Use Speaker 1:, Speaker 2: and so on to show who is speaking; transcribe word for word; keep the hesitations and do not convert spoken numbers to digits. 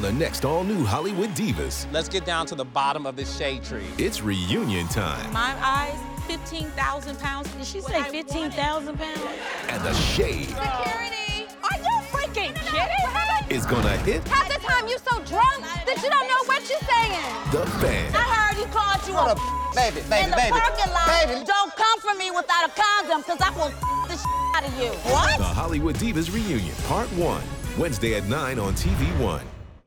Speaker 1: on the next all-new Hollywood Divas.
Speaker 2: Let's get down to the bottom of this shade tree.
Speaker 1: It's reunion time.
Speaker 3: My eyes, fifteen thousand pounds.
Speaker 4: Did she say fifteen thousand pounds?
Speaker 1: And the shade.
Speaker 3: Security! Are you freaking kidding me?
Speaker 1: Is gonna hit
Speaker 3: Half the time you so drunk that you don't know what you're saying.
Speaker 1: the fan.
Speaker 4: I heard he called you a
Speaker 2: Baby, baby,
Speaker 4: in the
Speaker 2: baby.
Speaker 4: parking lot.
Speaker 2: Baby.
Speaker 4: Don't come for me without a condom, because I will the out of you. What?
Speaker 1: The Hollywood Divas Reunion, Part one. Wednesday at nine on T V one.